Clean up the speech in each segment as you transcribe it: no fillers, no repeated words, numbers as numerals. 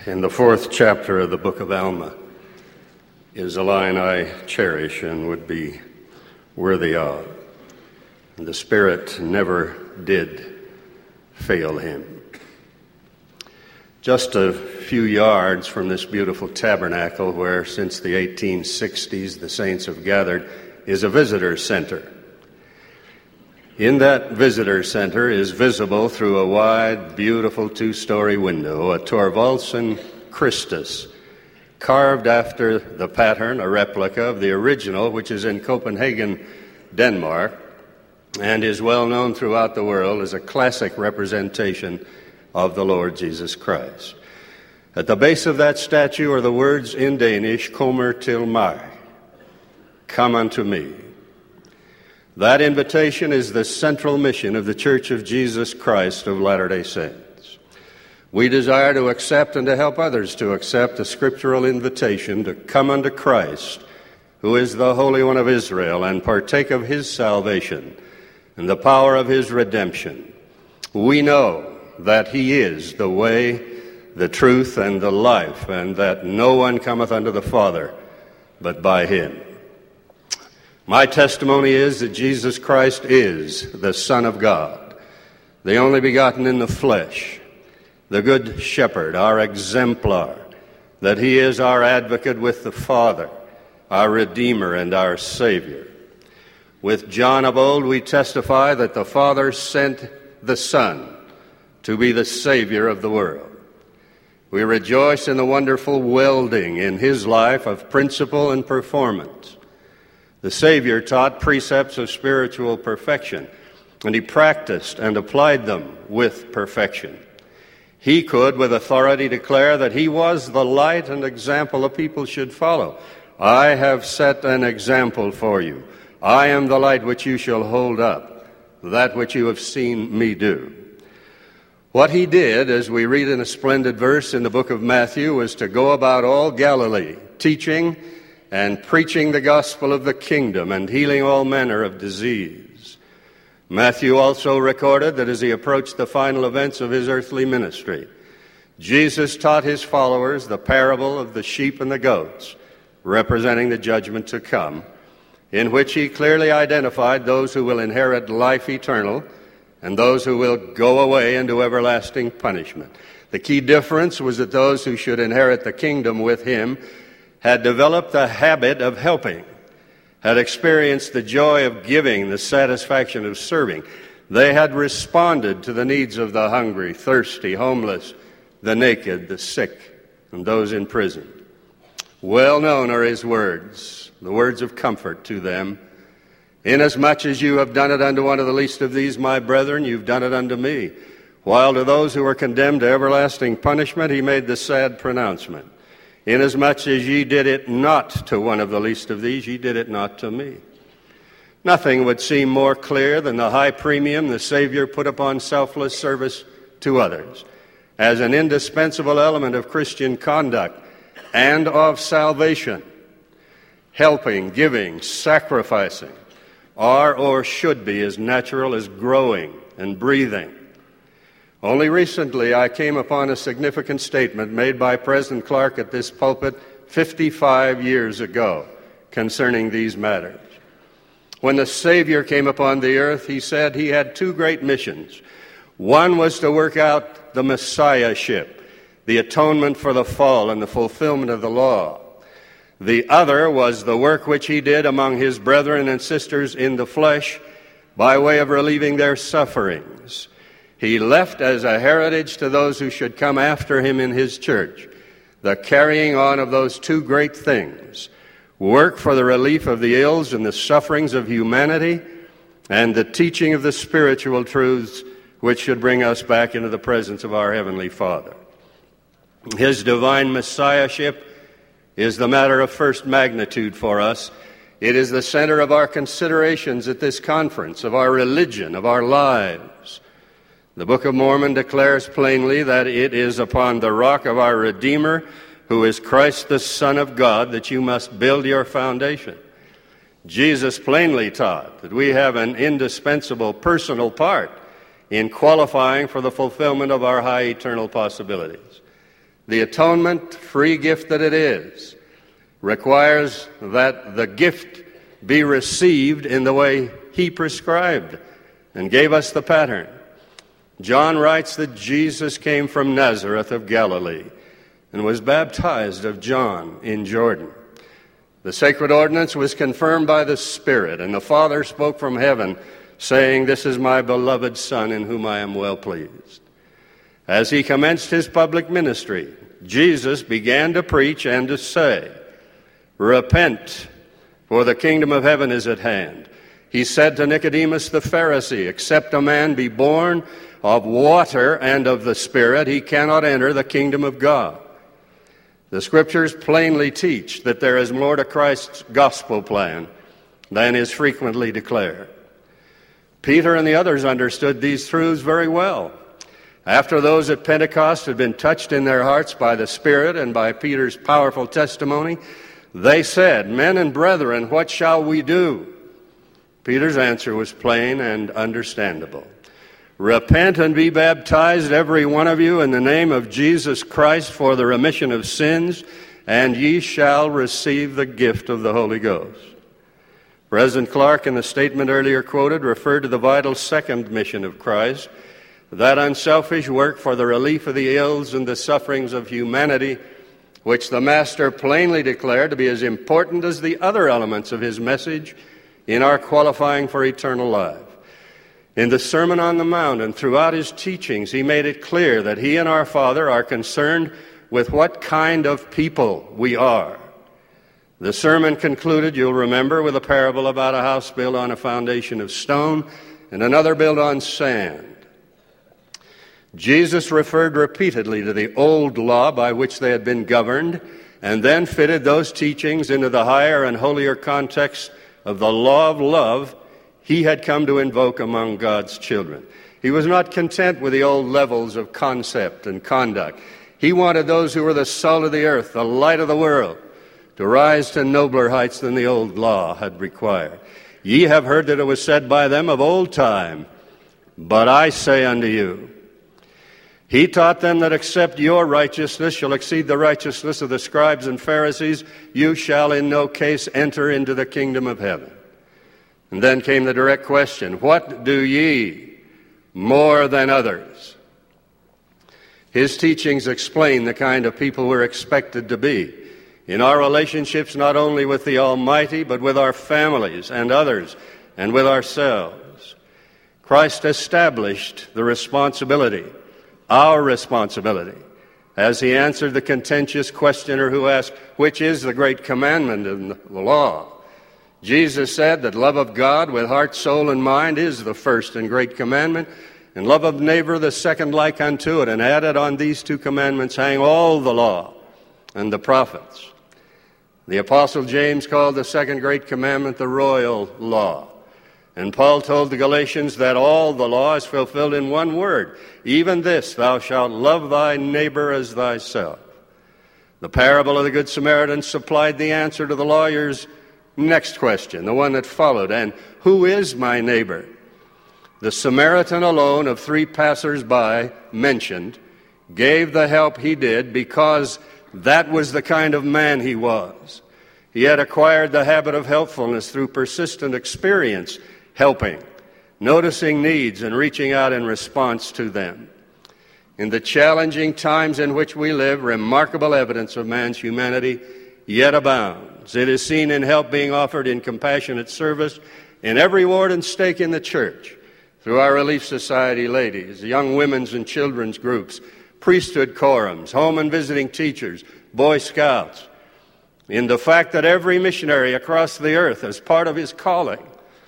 In the 4th chapter of the book of Alma is a line I cherish and would be worthy of. And the Spirit never did fail him. Just a few yards from this beautiful tabernacle where since the 1860s the saints have gathered is a visitor center. In that visitor center is visible through a wide, beautiful 2-story window a Thorvaldsen Christus, carved after the pattern, a replica of the original, which is in Copenhagen, Denmark, and is well known throughout the world as a classic representation of the Lord Jesus Christ. At the base of that statue are the words in Danish, "Kommer til mig," come unto me. That invitation is the central mission of the Church of Jesus Christ of Latter-day Saints. We desire to accept and to help others to accept the scriptural invitation to come unto Christ, who is the Holy One of Israel, and partake of his salvation and the power of his redemption. We know that he is the way, the truth, and the life, and that no one cometh unto the Father but by him. My testimony is that Jesus Christ is the Son of God, the only begotten in the flesh, the good shepherd, our exemplar, that he is our advocate with the Father, our Redeemer and our Savior. With John of old, we testify that the Father sent the Son to be the Savior of the world. We rejoice in the wonderful welding in his life of principle and performance. The Savior taught precepts of spiritual perfection, and he practiced and applied them with perfection. He could, with authority, declare that he was the light and example the people should follow. I have set an example for you. I am the light which you shall hold up, that which you have seen me do. What he did, as we read in a splendid verse in the book of Matthew, was to go about all Galilee, teaching and preaching the gospel of the kingdom and healing all manner of disease. Matthew also recorded that as he approached the final events of his earthly ministry, Jesus taught his followers the parable of the sheep and the goats, representing the judgment to come, in which he clearly identified those who will inherit life eternal and those who will go away into everlasting punishment. The key difference was that those who should inherit the kingdom with him had developed the habit of helping, had experienced the joy of giving, the satisfaction of serving. They had responded to the needs of the hungry, thirsty, homeless, the naked, the sick, and those in prison. Well known are his words, the words of comfort to them. Inasmuch as you have done it unto one of the least of these, my brethren, you've done it unto me. While to those who were condemned to everlasting punishment, he made the sad pronouncement. Inasmuch as ye did it not to one of the least of these, ye did it not to me. Nothing would seem more clear than the high premium the Savior put upon selfless service to others as an indispensable element of Christian conduct and of salvation. Helping, giving, sacrificing are or should be as natural as growing and breathing. Only recently I came upon a significant statement made by President Clark at this pulpit 55 years ago concerning these matters. When the Savior came upon the earth, he said he had 2 great missions. One was to work out the Messiahship, the atonement for the fall and the fulfillment of the law. The other was the work which he did among his brethren and sisters in the flesh by way of relieving their sufferings. He left as a heritage to those who should come after him in his church the carrying on of those 2 great things, work for the relief of the ills and the sufferings of humanity, and the teaching of the spiritual truths which should bring us back into the presence of our Heavenly Father. His divine Messiahship is the matter of first magnitude for us. It is the center of our considerations at this conference, of our religion, of our lives. The Book of Mormon declares plainly that it is upon the rock of our Redeemer, who is Christ the Son of God, that you must build your foundation. Jesus plainly taught that we have an indispensable personal part in qualifying for the fulfillment of our high eternal possibilities. the atonement free gift that it is, requires that the gift be received in the way he prescribed and gave us the pattern. John writes that Jesus came from Nazareth of Galilee and was baptized of John in Jordan. The sacred ordinance was confirmed by the Spirit, and the Father spoke from heaven, saying, "This is my beloved Son, in whom I am well pleased." As he commenced his public ministry, Jesus began to preach and to say, "Repent, for the kingdom of heaven is at hand." He said to Nicodemus the Pharisee, "Except a man be born of water and of the Spirit, he cannot enter the kingdom of God." The Scriptures plainly teach that there is more to Christ's gospel plan than is frequently declared. Peter and the others understood these truths very well. After those at Pentecost had been touched in their hearts by the Spirit and by Peter's powerful testimony, they said, "Men and brethren, what shall we do?" Peter's answer was plain and understandable. "Repent and be baptized, every one of you, in the name of Jesus Christ for the remission of sins, and ye shall receive the gift of the Holy Ghost." President Clark, in the statement earlier quoted, referred to the vital second mission of Christ, that unselfish work for the relief of the ills and the sufferings of humanity, which the Master plainly declared to be as important as the other elements of his message in our qualifying for eternal life. In the Sermon on the Mount and throughout his teachings, he made it clear that he and our Father are concerned with what kind of people we are. The sermon concluded, you'll remember, with a parable about a house built on a foundation of stone and another built on sand. Jesus referred repeatedly to the old law by which they had been governed, and then fitted those teachings into the higher and holier context of the law of love he had come to invoke among God's children. He was not content with the old levels of concept and conduct. He wanted those who were the salt of the earth, the light of the world, to rise to nobler heights than the old law had required. Ye have heard that it was said by them of old time, but I say unto you. He taught them that except your righteousness shall exceed the righteousness of the scribes and Pharisees, you shall in no case enter into the kingdom of heaven. And then came the direct question, what do ye more than others? His teachings explain the kind of people we're expected to be in our relationships, not only with the Almighty, but with our families and others and with ourselves. Christ established the responsibility, our responsibility, as he answered the contentious questioner who asked, which is the great commandment in the law? Jesus said that love of God with heart, soul, and mind is the first and great commandment, and love of neighbor the second like unto it. And added on these two commandments hang all the law and the prophets. The Apostle James called the second great commandment the royal law. And Paul told the Galatians that all the law is fulfilled in one word, even this, thou shalt love thy neighbor as thyself. The parable of the Good Samaritan supplied the answer to the lawyer's next question, the one that followed, and who is my neighbor? The Samaritan alone of three passers-by mentioned gave the help he did because that was the kind of man he was. He had acquired the habit of helpfulness through persistent experience, helping, noticing needs, and reaching out in response to them. In the challenging times in which we live, remarkable evidence of man's humanity yet abounds. It is seen in help being offered in compassionate service in every ward and stake in the church, through our Relief Society ladies, young women's and children's groups, priesthood quorums, home and visiting teachers, Boy Scouts, in the fact that every missionary across the earth, as part of his calling,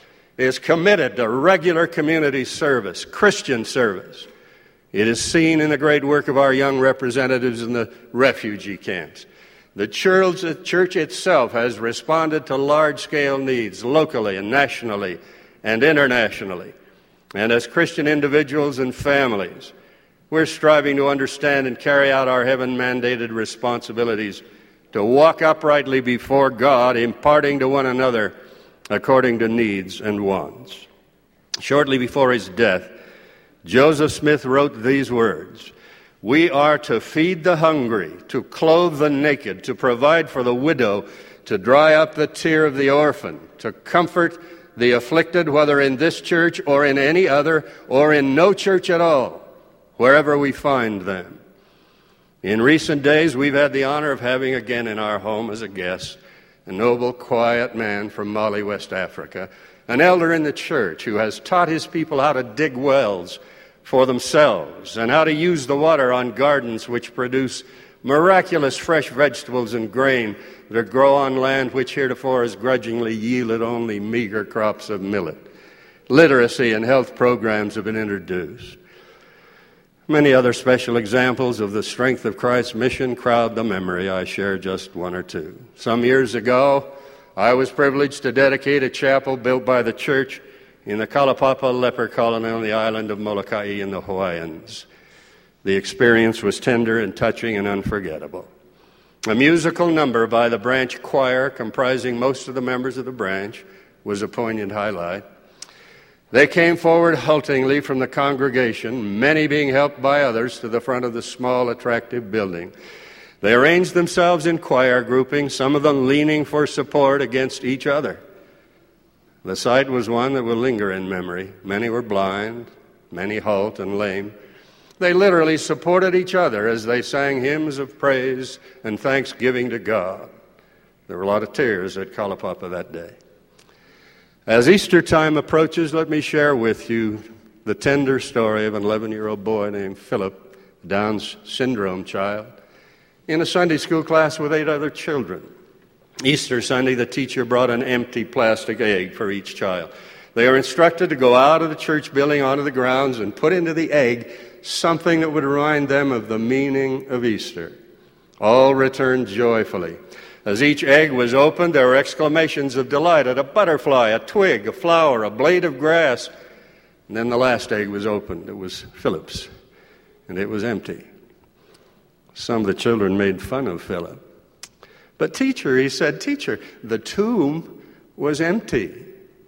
is committed to regular community service, Christian service. It is seen in the great work of our young representatives in the refugee camps. The church itself has responded to large-scale needs locally and nationally and internationally. And as Christian individuals and families, we're striving to understand and carry out our heaven-mandated responsibilities to walk uprightly before God, imparting to one another according to needs and wants. Shortly before his death, Joseph Smith wrote these words, We are to feed the hungry, to clothe the naked, to provide for the widow, to dry up the tear of the orphan, to comfort the afflicted, whether in this church or in any other, or in no church at all, wherever we find them. In recent days, we've had the honor of having again in our home as a guest a noble, quiet man from Mali, West Africa, an elder in the church who has taught his people how to dig wells for themselves and how to use the water on gardens which produce miraculous fresh vegetables and grain that grow on land which heretofore has grudgingly yielded only meager crops of millet. Literacy and health programs have been introduced. Many other special examples of the strength of Christ's mission crowd the memory. I share just one or two. Some years ago, I was privileged to dedicate a chapel built by the church in the Kalapapa leper colony on the island of Molokai in the Hawaiians. The experience was tender and touching and unforgettable. A musical number by the branch choir, comprising most of the members of the branch, was a poignant highlight. They came forward haltingly from the congregation, many being helped by others to the front of the small, attractive building. They arranged themselves in choir groupings, some of them leaning for support against each other. The sight was one that will linger in memory. Many were blind, many halt and lame. They literally supported each other as they sang hymns of praise and thanksgiving to God. There were a lot of tears at Kalapapa that day. As Easter time approaches, let me share with you the tender story of an 11-year-old boy named Philip, a Down syndrome child, in a Sunday school class with 8 other children. Easter Sunday, the teacher brought an empty plastic egg for each child. They are instructed to go out of the church building onto the grounds and put into the egg something that would remind them of the meaning of Easter. All returned joyfully. As each egg was opened, there were exclamations of delight at a butterfly, a twig, a flower, a blade of grass. And then the last egg was opened. It was Philip's, and it was empty. Some of the children made fun of Philip. But teacher, he said, teacher, the tomb was empty.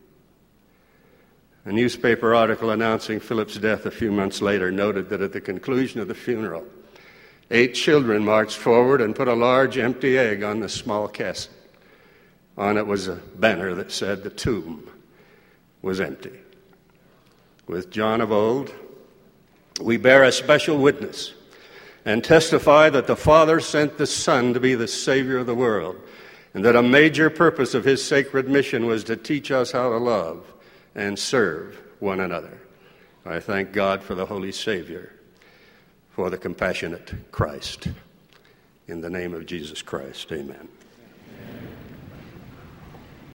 A newspaper article announcing Philip's death a few months later noted that at the conclusion of the funeral, 8 children marched forward and put a large empty egg on the small casket. On it was a banner that said the tomb was empty. With John of old, we bear a special witness and testify that the Father sent the Son to be the Savior of the world, and that a major purpose of his sacred mission was to teach us how to love and serve one another. I thank God for the Holy Savior, for the compassionate Christ. In the name of Jesus Christ, amen.